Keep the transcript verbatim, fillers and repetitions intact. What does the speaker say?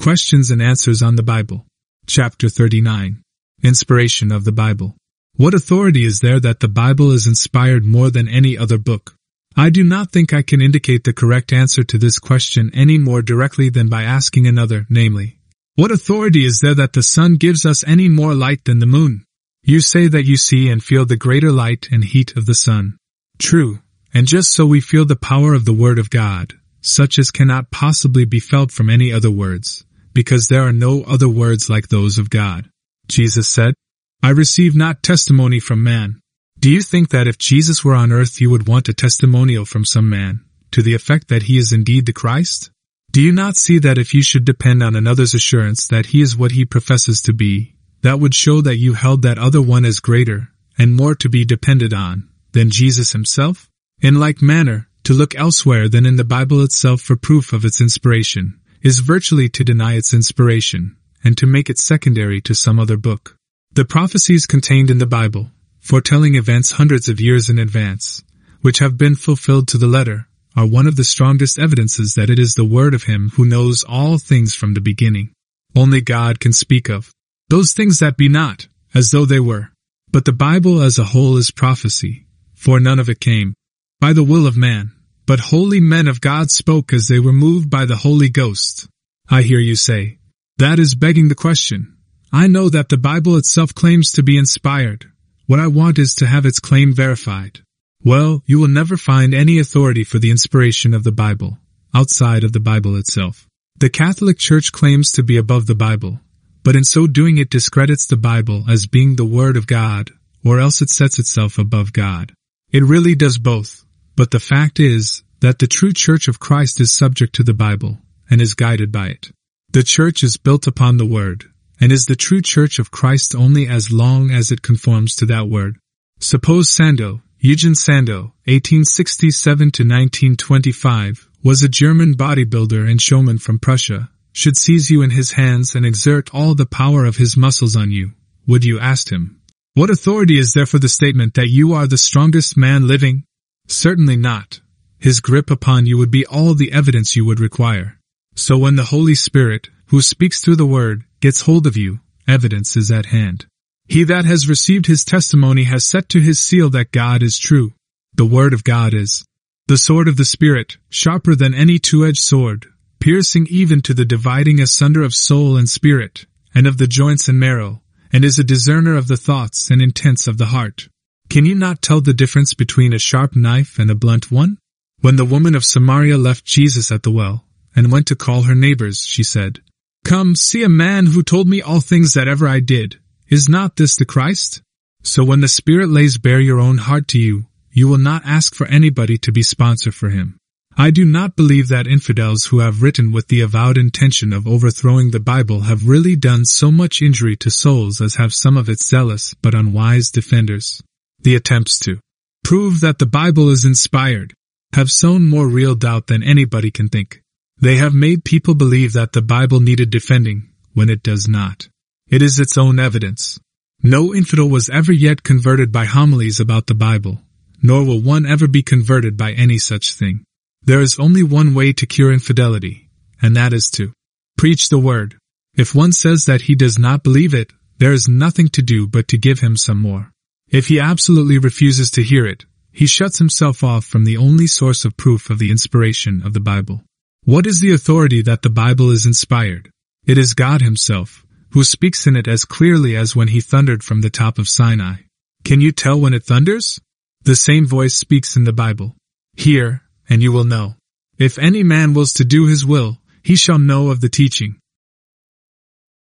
Questions and Answers on the Bible. Chapter thirty-nine. Inspiration of the Bible. What authority is there that the Bible is inspired more than any other book? I do not think I can indicate the correct answer to this question any more directly than by asking another, namely, what authority is there that the sun gives us any more light than the moon? You say that you see and feel the greater light and heat of the sun. True, and just so we feel the power of the Word of God, such as cannot possibly be felt from any other words, because there are no other words like those of God. Jesus said, I receive not testimony from man. Do you think that if Jesus were on earth you would want a testimonial from some man, to the effect that he is indeed the Christ? Do you not see that if you should depend on another's assurance that he is what he professes to be, that would show that you held that other one as greater, and more to be depended on, than Jesus himself? In like manner, to look elsewhere than in the Bible itself for proof of its inspiration, is virtually to deny its inspiration, and to make it secondary to some other book. The prophecies contained in the Bible, foretelling events hundreds of years in advance, which have been fulfilled to the letter, are one of the strongest evidences that it is the word of him who knows all things from the beginning. Only God can speak of those things that be not, as though they were. But the Bible as a whole is prophecy, for none of it came by the will of man, but holy men of God spoke as they were moved by the Holy Ghost. I hear you say, that is begging the question. I know that the Bible itself claims to be inspired. What I want is to have its claim verified. Well, you will never find any authority for the inspiration of the Bible, outside of the Bible itself. The Catholic Church claims to be above the Bible, but in so doing it discredits the Bible as being the Word of God, or else it sets itself above God. It really does both, but the fact is that the true Church of Christ is subject to the Bible, and is guided by it. The Church is built upon the Word, and is the true Church of Christ only as long as it conforms to that Word. Suppose Sandow, Eugen Sandow, eighteen sixty-seven to nineteen twenty-five, was a German bodybuilder and showman from Prussia, should seize you in his hands and exert all the power of his muscles on you. Would you ask him, what authority is there for the statement that you are the strongest man living? Certainly not. His grip upon you would be all the evidence you would require. So when the Holy Spirit, who speaks through the Word, gets hold of you, evidence is at hand. He that has received his testimony has set to his seal that God is true. The Word of God is the sword of the Spirit, sharper than any two-edged sword, piercing even to the dividing asunder of soul and spirit, and of the joints and marrow, and is a discerner of the thoughts and intents of the heart. Can you not tell the difference between a sharp knife and a blunt one? When the woman of Samaria left Jesus at the well, and went to call her neighbors, she said, Come, see a man who told me all things that ever I did. Is not this the Christ? So when the Spirit lays bare your own heart to you, you will not ask for anybody to be sponsor for him. I do not believe that infidels who have written with the avowed intention of overthrowing the Bible have really done so much injury to souls as have some of its zealous but unwise defenders. The attempts to prove that the Bible is inspired have sown more real doubt than anybody can think. They have made people believe that the Bible needed defending, when it does not. It is its own evidence. No infidel was ever yet converted by homilies about the Bible, nor will one ever be converted by any such thing. There is only one way to cure infidelity, and that is to preach the Word. If one says that he does not believe it, there is nothing to do but to give him some more. If he absolutely refuses to hear it, he shuts himself off from the only source of proof of the inspiration of the Bible. What is the authority that the Bible is inspired? It is God himself, who speaks in it as clearly as when he thundered from the top of Sinai. Can you tell when it thunders? The same voice speaks in the Bible. Hear, and you will know. If any man wills to do his will, he shall know of the teaching.